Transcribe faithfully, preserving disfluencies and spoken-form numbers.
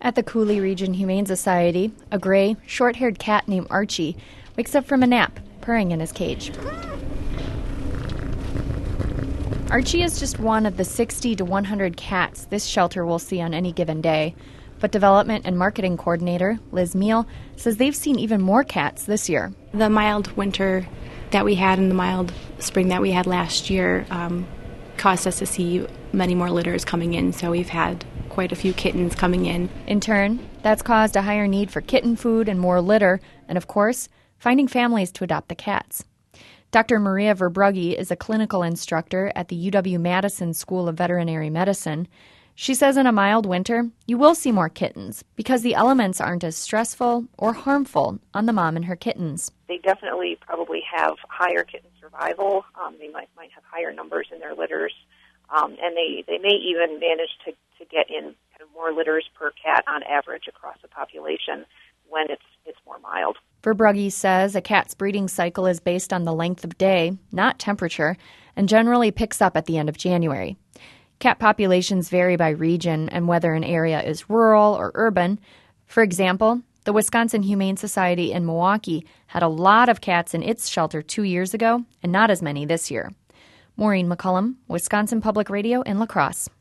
At the Coulee Region Humane Society, a gray, short-haired cat named Archie wakes up from a nap, purring in his cage. Archie is just one of the sixty to one hundred cats this shelter will see on any given day. But development and marketing coordinator Liz Meal says they've seen even more cats this year. The mild winter that we had and the mild spring that we had last year um, caused us to see many more litters coming in, so we've had quite a few kittens coming in. In turn, that's caused a higher need for kitten food and more litter, and of course, finding families to adopt the cats. Doctor Maria Verbrugge is a clinical instructor at the U W-Madison School of Veterinary Medicine. She says in a mild winter, you will see more kittens because the elements aren't as stressful or harmful on the mom and her kittens. They definitely probably have higher kitten survival. Um, they might might have higher numbers in their litters, um, and they, they may even manage to, to get in kind of more litters per cat on average across the population when it's it's more mild. Verbrugge says a cat's breeding cycle is based on the length of day, not temperature, and generally picks up at the end of January. Cat populations vary by region and whether an area is rural or urban. For example, the Wisconsin Humane Society in Milwaukee had a lot of cats in its shelter two years ago and not as many this year. Maureen McCullum, Wisconsin Public Radio in La Crosse.